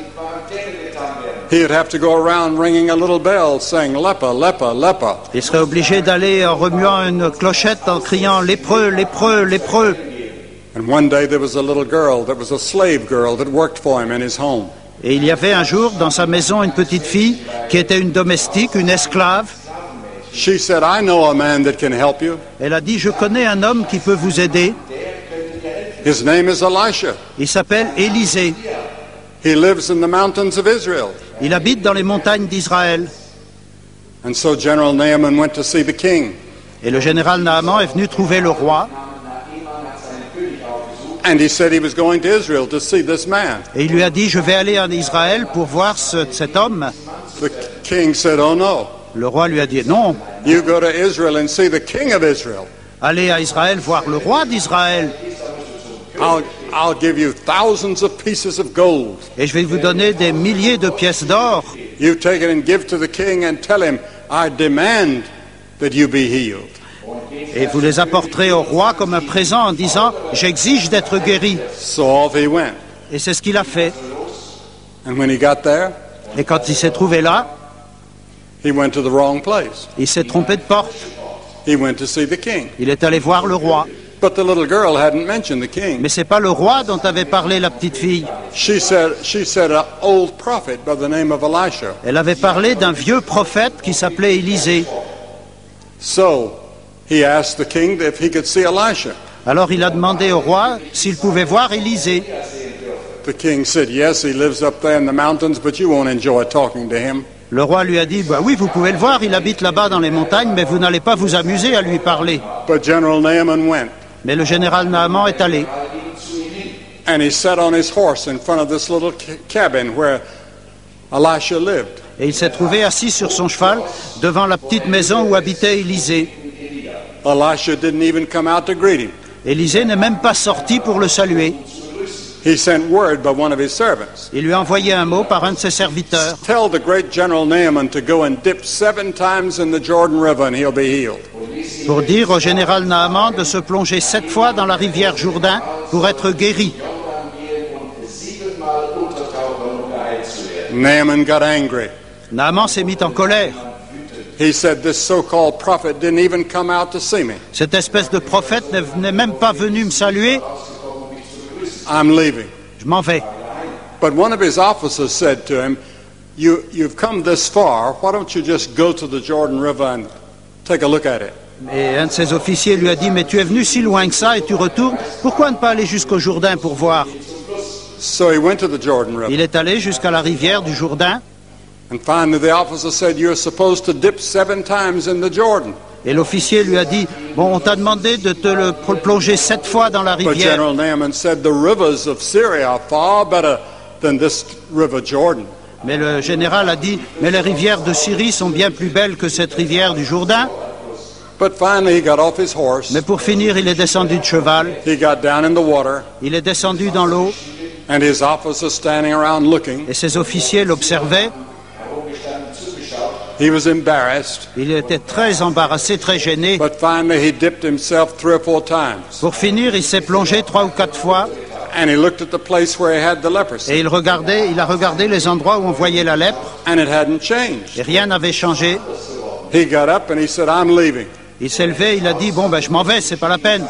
He'd have to go around ringing a little bell saying, leper, leper, leper. Il serait obligé d'aller en remuant une clochette en criant lépreux, lépreux, lépreux. And one day there was a little girl that was a slave girl that worked for him in his home. Et il y avait un jour dans sa maison une petite fille qui était une domestique, une esclave. She said, I know a man that can help you. Elle a dit, je connais un homme qui peut vous aider. His name is Elisha. Il s'appelle Élisée. He lives in the mountains of Israel. Il habite dans les montagnes d'Israël. And so General Naaman went to see the king. Et le général Naaman est venu trouver le roi. And he said he was going to Israel to see this man. Et il lui a dit, je vais aller en Israël pour voir cet homme. king said, "Oh no, Le roi lui a dit, non, you go to Israel and see the king of Israel. allez à Israël voir le roi d'Israël, I'll give you thousands of pieces of gold. et je vais vous donner des milliers de pièces d'or. You take it and give to the king and tell him, I demand that you be healed." Et vous les apporterez au roi comme un présent en disant, j'exige d'être guéri. So off he went. Et c'est ce qu'il a fait. And when he got there, Et quand il s'est trouvé là, he went to the wrong place. il s'est trompé de porte. He went to see the king. Il est allé voir le roi. But the little girl hadn't mentioned the king. Mais c'est pas le roi dont avait parlé la petite fille. She said an old prophet by the name of Elisha. Elle avait parlé d'un vieux prophète qui s'appelait Élisée. So he asked the king if he could see Elisha. Alors il a demandé au roi s'il pouvait voir Élisée. The king said, "Yes, he lives up there in the mountains, but you won't enjoy talking to him." Le roi lui a dit, bah oui, vous pouvez le voir, il habite là-bas dans les montagnes, mais vous n'allez pas vous amuser à lui parler. But General Naaman went. Mais le général Naaman est allé. And he sat on his horse in front of this little cabin where Elisha lived. Et il s'est trouvé assis sur son cheval devant la petite maison où habitait Élisée. Elisha didn't even come out to greet him. Élisée n'est même pas sorti pour le saluer. He sent word by one of his servants. Il lui a envoyé un mot par un de ses serviteurs. Tell the great General Naaman to go and dip 7 times in the Jordan River and he'll be healed. Pour dire au général Naaman de se plonger 7 fois dans la rivière Jourdain pour être guéri. Naaman got angry. Naaman s'est mis en colère. He said, "This so-called prophet didn't even come out to see me. Cette espèce de prophète n'est même pas venu me saluer. I'm leaving." Je m'en vais. But one of his officers said to him, You've come this far, why don't you just go to the Jordan River and take a look at it? Et un de ses officiers lui a dit, mais tu es venu si loin que ça et tu retournes, pourquoi ne pas aller jusqu'au Jourdain pour voir? So he went to the Jordan River. Il est allé jusqu'à la rivière du Jourdain. And finally the officer said, "You're supposed to dip 7 times in the Jordan." Et l'officier lui a dit, bon, on t'a demandé de te le plonger 7 fois dans la But rivière. General Naaman said, "The rivers of Syria are far better than this river Jordan." Mais le général a dit, mais les rivières de Syrie sont bien plus belles que cette rivière du Jourdain. But finally he got off his horse. Mais pour finir, il est descendu de cheval, He got down in the water, il est descendu dans l'eau, and his officers standing around looking. et ses officiers l'observaient. He was embarrassed, Il était très embarrassé, très gêné. but finally he dipped himself 3 or 4 times. Pour finir, il s'est plongé 3 ou 4 fois, And he looked at the place where he had the leprosy, et il a regardé les endroits où on voyait la lèpre, and it hadn't changed. et rien n'avait changé. He got up and he said, "I'm leaving." Il s'est levé, il a dit, bon, ben, je m'en vais, c'est pas la peine.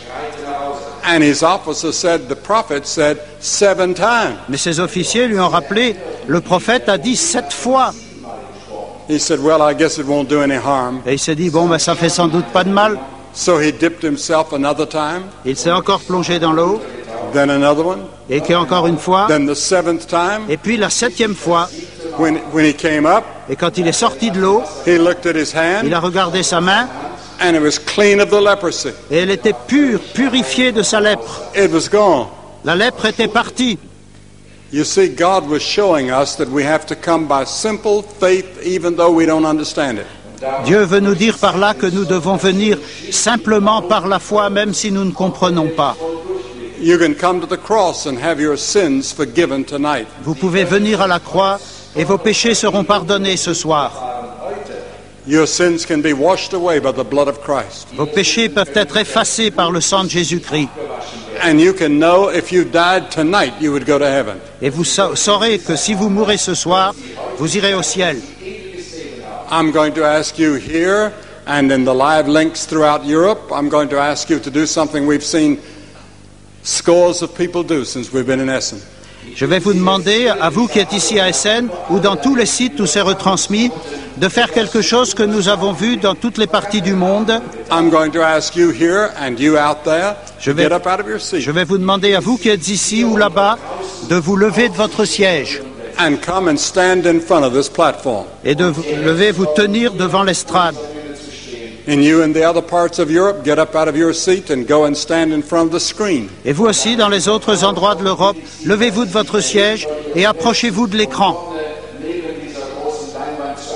And his officer said, the prophet said 7 times. Mais ses officiers lui ont rappelé, le prophète a dit 7 fois. He said, "Well, I guess it won't do any harm." Et il s'est dit, bon, ben, ça fait sans doute pas de mal. So he dipped himself another time, Il s'est encore plongé dans l'eau, then another one, et encore une fois, then the 7th time. et puis la 7e fois. When he came up, Et quand il est sorti de l'eau, he looked at his hand, il a regardé sa main, and it was clean of the leprosy. et elle était pure, purifiée de sa lèpre. It was gone. La lèpre était partie. You see, God was showing us that we have to come by simple faith even though we don't understand it. Dieu veut nous dire par là que nous devons venir simplement par la foi, même si nous ne comprenons pas. You can come to the cross and have your sins forgiven tonight. Vous pouvez venir à la croix et vos péchés seront pardonnés ce soir. Your sins can be washed away by the blood of Christ. Vos péchés peuvent être effacés par le sang de Jésus-Christ. And you can know if you died tonight, you would go to heaven. Et vous saurez que si vous mourrez ce soir, vous irez au ciel. I'm going to ask you here and in the live links throughout Europe, I'm going to ask you to do something we've seen scores of people do since we've been in Essen. Je vais vous demander, à vous qui êtes ici à Essen, ou dans tous les sites où c'est retransmis, de faire quelque chose que nous avons vu dans toutes les parties du monde. I'm going to ask you here and you out there to get up out of your seat Je vais vous demander, à vous qui êtes ici ou là-bas, de vous lever de votre siège and come and stand in front of this platform. et de vous tenir devant l'estrade. And you in the other parts of Europe, get up out of your seat and go and stand in front of the screen. Et vous aussi, dans les autres endroits de l'Europe, levez-vous de votre siège et approchez-vous de l'écran.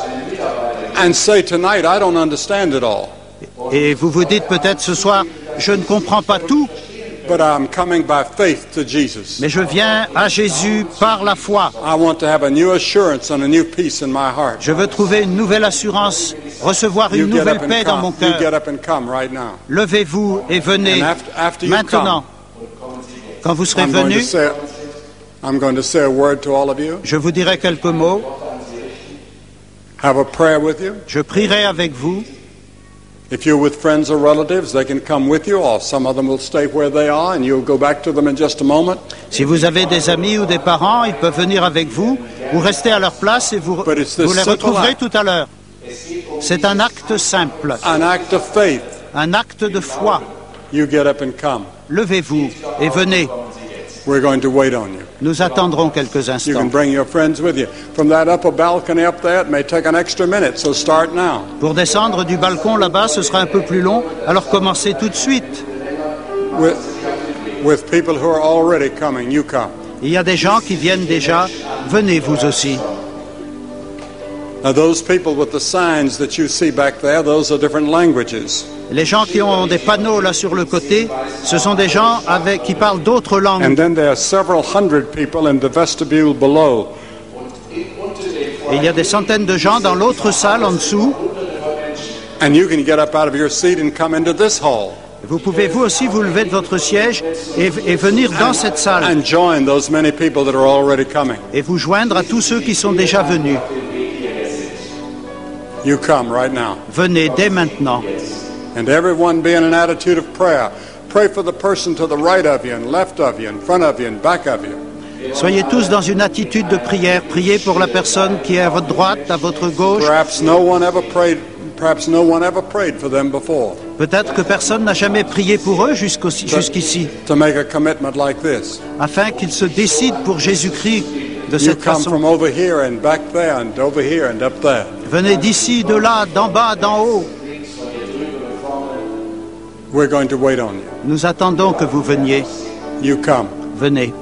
and say tonight, I don't understand it all, Et vous vous dites peut-être ce soir, je ne comprends pas tout, but I'm coming by faith to Jesus. mais je viens à Jésus par la foi. I want to have a new assurance and a new peace in my heart. Je veux trouver une nouvelle assurance, recevoir une You get nouvelle up and paix dans mon come. You get cœur. up and come right now. Levez-vous et venez And after you maintenant. Quand vous serez I'm going to venus, say, I'm going to say a word to all of you. je vous dirai quelques mots, Have a prayer with you. je prierai avec vous. If you're with friends or relatives, they can come with you, or some of them will stay where they are, and you'll go back to them in just a moment. Si vous avez des amis ou des parents, ils peuvent venir avec vous ou rester à leur place et vous But it's this les simple retrouverez act. tout à l'heure. C'est un acte simple, An act of faith. un acte de foi. You get up and come. Levez-vous et venez. We're going to wait on you. Nous attendrons quelques You can instants. bring your friends with you. From that upper balcony up there, it may take an extra minute, so start now. Pour descendre du balcon là-bas, ce sera un peu plus long, alors commencez tout de suite. With people who are already coming, you come. Il y a des gens qui viennent déjà, venez vous aussi. Now those people with the signs that you see back there, those are different languages. Les gens qui ont des panneaux là sur le côté, ce sont des gens qui parlent d'autres And langues. then there are several hundred people in the vestibule below. Et il y a des centaines de gens dans l'autre salle en dessous. And you can get up out of your seat and come into this hall Vous pouvez vous aussi vous lever de votre siège et venir dans cette salle and join those many people that are already coming. et vous joindre à tous ceux qui sont déjà venus. You come right now. Venez dès maintenant. And everyone be in an attitude of prayer. Pray for the person to the right of you and left of you, in front of you and back of you. Soyez tous dans une attitude de prière. Priez pour la personne qui est à votre droite, à votre gauche. Perhaps no one ever prayed for them before. Peut-être que personne n'a jamais prié pour eux jusqu'ici, To make a commitment like this. afin qu'ils se décident pour Jésus-Christ de You cette come façon. from over here and back there and over here and up there. Venez d'ici, de là, d'en bas, d'en haut. We're going to wait on you. Nous attendons que vous veniez. You come. Venez.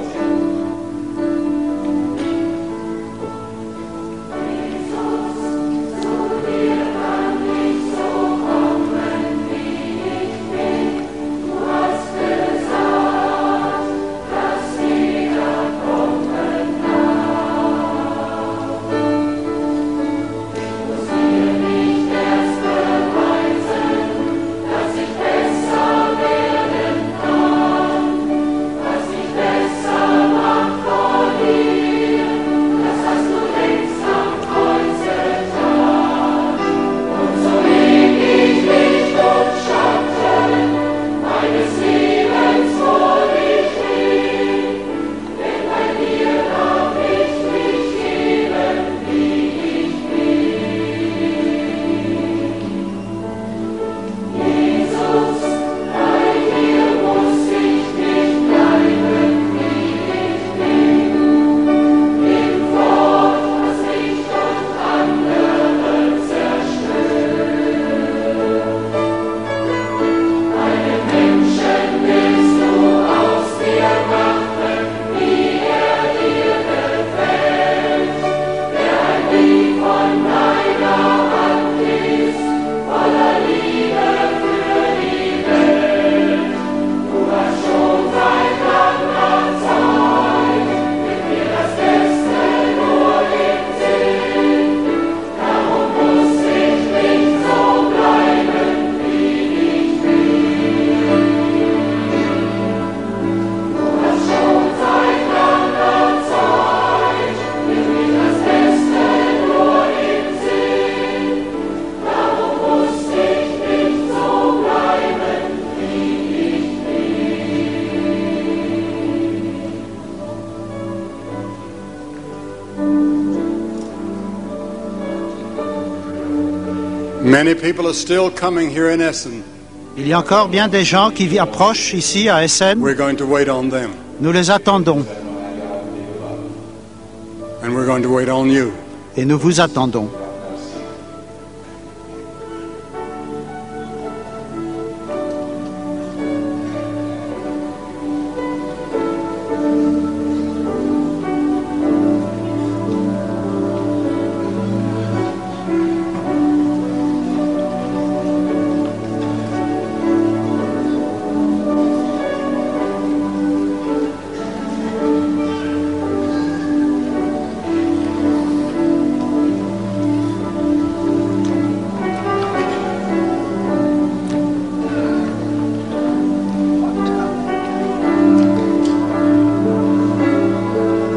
Many people are still coming here in Essen. Il y a encore bien des gens qui approchent ici à Essen. We're going to wait on them. Nous les attendons And we're going to wait on you. et nous vous attendons.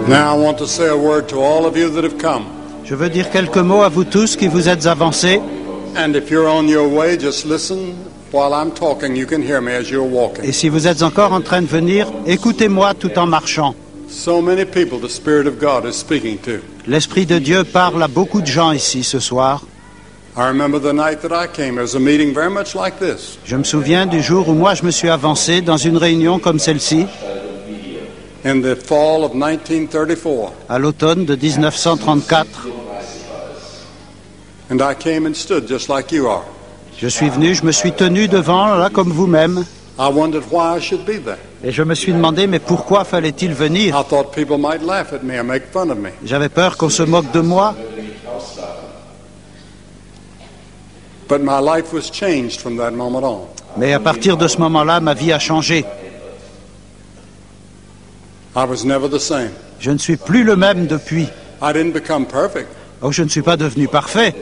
Now I want to say a word to all of you that have come. Je veux dire quelques mots à vous tous qui vous êtes avancés. And if you're on your way, just listen while I'm talking. You can hear me as you're walking. Et si vous êtes encore en train de venir, écoutez-moi tout en marchant. So many people the Spirit of God is speaking to. L'Esprit de Dieu parle à beaucoup de gens ici ce soir. I remember the night that I came. There was a meeting very much like this. Je me souviens du jour où moi je me suis avancé dans une réunion comme celle-ci, In the fall of 1934. à l'automne de 1934. And I came and stood just like you are. Je suis venu, je me suis tenu devant, là comme vous-même, I wondered why I should be there. et je me suis demandé, mais pourquoi fallait-il venir? I thought people might laugh at me or make fun of me. J'avais peur qu'on se moque de moi, But my life was changed from that moment on. mais à partir de ce moment-là, ma vie a changé. I was never the same. Je ne suis plus le même depuis. I didn't become perfect. Oh, je ne suis pas devenu parfait,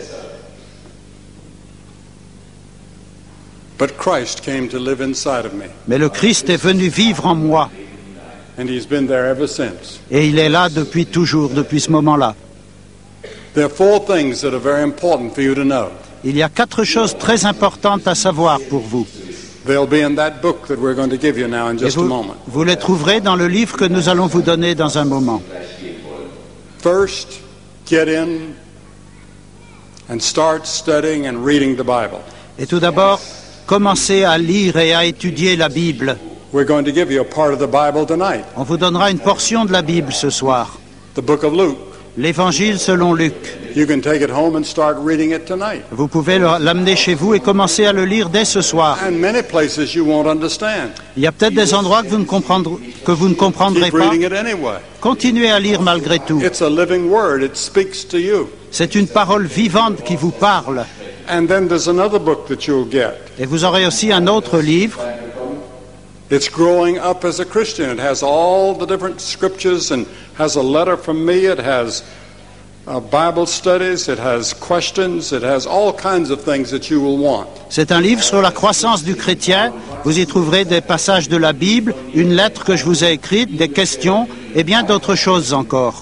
But Christ came to live inside of me. mais le Christ est venu vivre en moi, And he's been there ever since. et il est là depuis toujours, depuis ce moment-là. There are 4 things that are very important for you to know. Il y a 4 choses très importantes à savoir pour vous. They'll be in that book that we're going to give you now in Et just a moment. vous les trouverez dans le livre que nous allons vous donner dans un moment. First, get in and start studying and reading the Bible. Et tout d'abord, commencez à lire et à étudier la Bible. We're going to give you a part of the Bible tonight, On vous donnera une portion de la Bible ce soir, the book of Luke. l'Évangile selon Luc. You can take it home and start reading it tonight. Vous pouvez l'amener chez vous et commencer à le lire dès ce soir. And many places you won't understand. Il y a peut-être des endroits que vous ne comprendrez Keep pas. reading it anyway. Continuez à lire malgré tout. It's a living word. It speaks to you. C'est une parole vivante qui vous parle. And then there's another book that you'll get. Et vous aurez aussi un autre livre. It's Growing Up as a Christian. It has all the different scriptures and has a letter from me. It has Bible studies. It has questions. It has all kinds of things that you will want. C'est un livre sur la croissance du chrétien. Vous y trouverez des passages de la Bible, une lettre que je vous ai écrite, des questions et bien d'autres choses encore.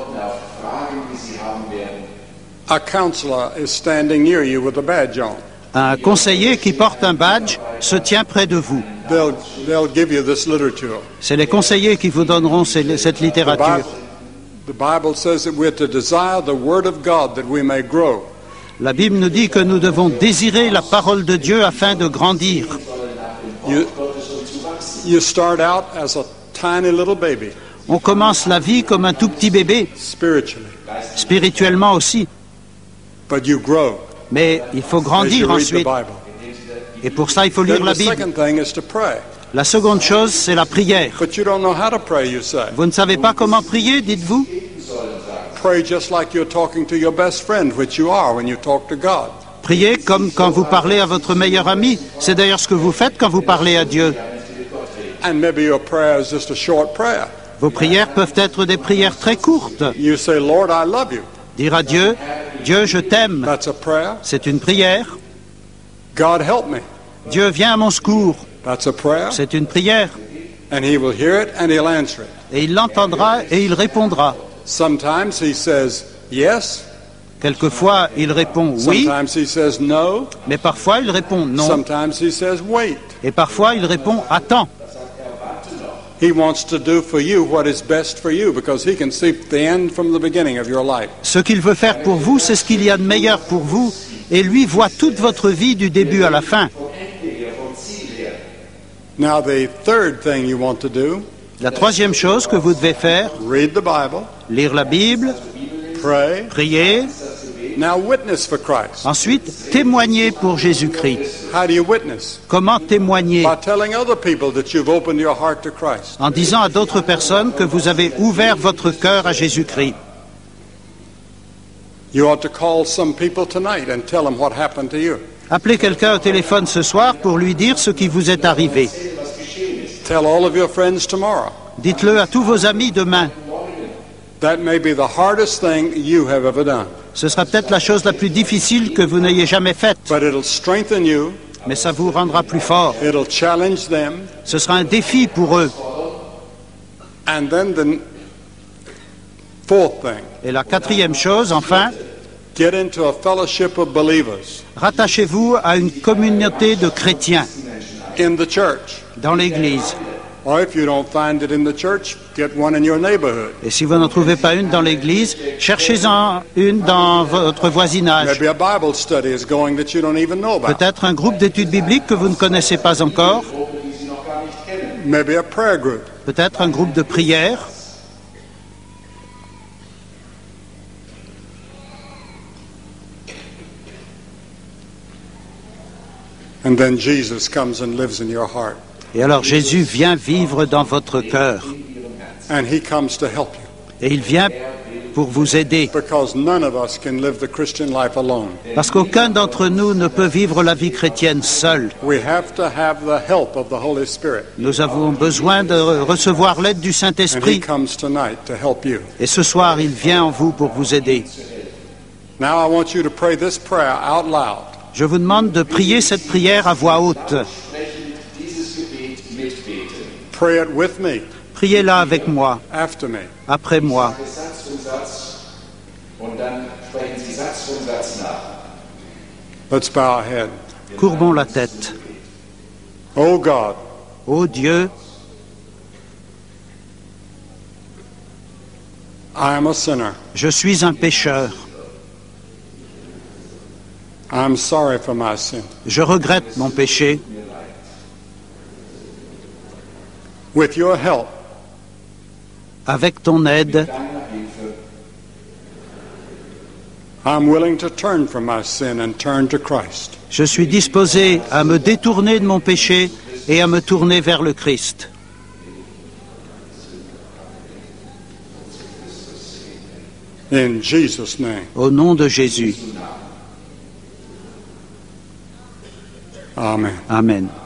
A counselor is standing near you with a badge on. Un conseiller qui porte un badge se tient près de vous. They'll give you this literature. C'est les conseillers qui vous donneront cette littérature. The Bible says that we're to desire the Word of God that we may grow. La Bible nous dit que nous devons désirer la parole de Dieu afin de grandir. You start out as a tiny little baby, On commence la vie comme un tout petit bébé, spiritually, spirituellement aussi. but you grow Mais il faut as you grandir read the ensuite. Bible. Et pour ça, il faut lire Then la the Bible. second thing is to pray. La seconde chose, c'est la prière. But you don't know how to pray, you say. Vous ne savez pas comment prier, dites-vous? Pray just like you're talking to your best friend, which you are when you talk to God. Priez comme quand vous parlez à votre meilleur ami. C'est d'ailleurs ce que vous faites quand vous parlez à Dieu. And maybe your prayer is just a short prayer. Vos prières peuvent être des prières très courtes. You say, Lord, I love you. Dire à Dieu, Dieu, je t'aime. That's a prayer. C'est une prière. God, help me. Dieu, viens à mon secours. That's a prayer. C'est une prière. And he will hear it and he'll answer it. Et il l'entendra et il répondra. Sometimes he says yes. Quelquefois, il répond oui, Sometimes he says no. mais parfois il répond non. Sometimes he says wait. Et parfois, il répond attends. He wants to do for you what is best for you because he can see the end from the beginning of your life. Ce qu'il veut faire pour vous, c'est ce qu'il y a de meilleur pour vous. Et lui voit toute votre vie du début à la fin. Now the third thing you want to do, La troisième chose que vous devez faire, read the Bible, lire la Bible, pray, prier, now witness for Christ. ensuite témoigner pour Jésus-Christ. How do you witness? Comment témoigner? By telling other people that you've opened your heart to Christ. En disant à d'autres personnes que vous avez ouvert votre cœur à Jésus-Christ. You ought to call some people tonight and tell them what happened to you. Appelez quelqu'un au téléphone ce soir pour lui dire ce qui vous est arrivé. Tell all of your friends tomorrow. Dites-le à tous vos amis demain. That may be the hardest thing you have ever done. Ce sera peut-être la chose la plus difficile que vous n'ayez jamais faite, But it'll strengthen you. mais ça vous rendra plus fort. It'll challenge them. Ce sera un défi pour eux. And then Fourth thing, Et la quatrième chose, enfin, get into a fellowship of believers rattachez-vous à une communauté de chrétiens in the church. dans l'Église. Or if you don't find it in the church, get one in your neighborhood. Et si vous n'en trouvez pas une dans l'Église, cherchez-en une dans votre voisinage. Maybe a Bible study is going that you don't even know about. Peut-être un groupe d'études bibliques que vous ne connaissez pas encore. Maybe a prayer group. Peut-être un groupe de prière. And then Jesus comes and lives in your heart. Et alors Jésus vient vivre dans votre cœur. And he comes to help you. Et il vient pour vous aider. Because none of us can live the Christian life alone. Parce qu'aucun d'entre nous ne peut vivre la vie chrétienne seul. We have to have the help of the Holy Spirit. Nous avons besoin de recevoir l'aide du And he Saint-Esprit. comes tonight to help you. Et ce soir, il vient en vous pour vous aider. Now I want you to pray this prayer out loud. Je vous demande de prier cette prière à voix haute. Pray it with me, Priez-la avec moi, after me. après moi. Satz für Satz und dann sprechen Sie Satz für Satz nach. Let's bow our head. Courbons la tête. Oh God, Ô Dieu, I am a sinner. je suis un pécheur. I'm sorry for my sin. Je regrette mon péché. With your help, Avec ton aide, I'm willing to turn from my sin and turn to Christ. je suis disposé à me détourner de mon péché et à me tourner vers le Christ. In Jesus' name, Au nom de Jésus. amen. Amen.